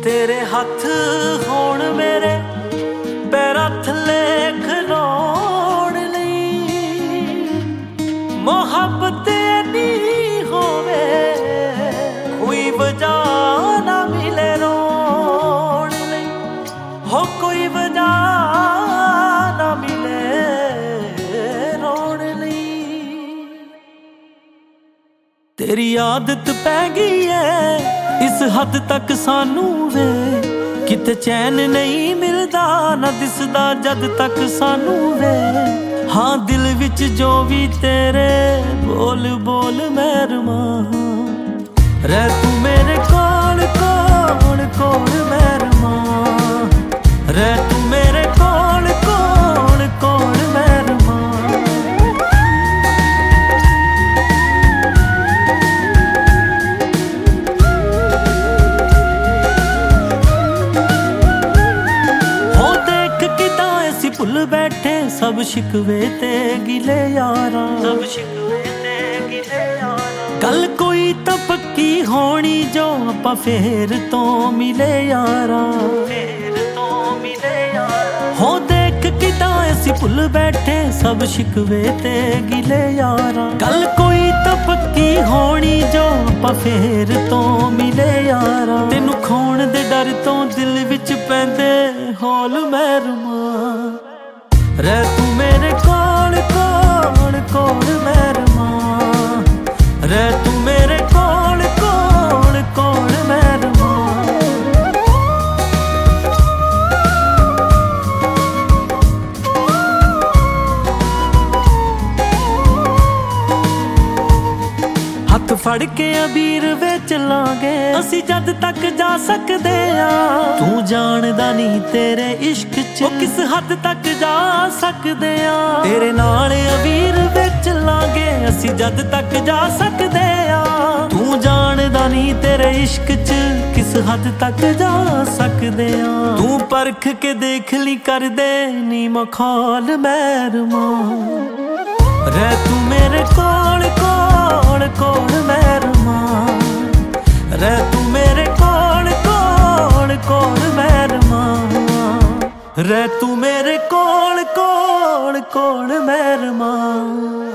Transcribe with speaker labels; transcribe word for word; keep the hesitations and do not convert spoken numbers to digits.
Speaker 1: तेरे हथ होण मेरे पैरां थल्ले खलोण लई मोहब्बत इन्नी होवे कोई वजह ना मिले रोण लई हो कोई वजह ना मिले रोण लई। तेरी आदत पै गई है इस हद तक सानू वे किते चैन नहीं मिलदा ना दिसदा जद तक सानू वे। हाँ दिल विच जो भी तेरे बोल बोल मैरमा रह तू मेरे कोल कोल कोल मैरमा रह तू मेरे कोल कोल कोल मैरमा। भुल बैठे सब शिकवे ते गिले यारा सब शिकवे ते गिले यारा गल कोई तां पक्की होनी जो आपां फेर तो मिले यारा फेर तो मिले यारा। हो देख किदां असीं भुल बैठे सब शिकवे ते गिले यारा गल कोई तां पक्की होनी जो आपां फेर तो मिले यारा। तेनू खोण दे डर तो दिल विच पैंदे हौल मैरमा रह तू मेरे कोल कोल कोल मैरमा रह तू मेरे कोल कोल कोल मैरमा। हथ फड़ के अबीर वे चलांगे असी जद तक जा सकदे आ तू जानदा नहीं तेरे इश्क च किस हद तक जा सकदे आ। तेरे नाल अबीर वे चलांगे असी जद तक जा सकदे आ तू जानदा नहीं तेरे इश्क च किस हद तक जा सकदे आ। तू परख के देख ली कर दे नी मखौल मैरमा रह तू मेरे कोल कोल कोल मैरमा रह तू मेरे कोल कोल कोल मैरमा रह तू मेरे कोल कोल कोल मैरमा।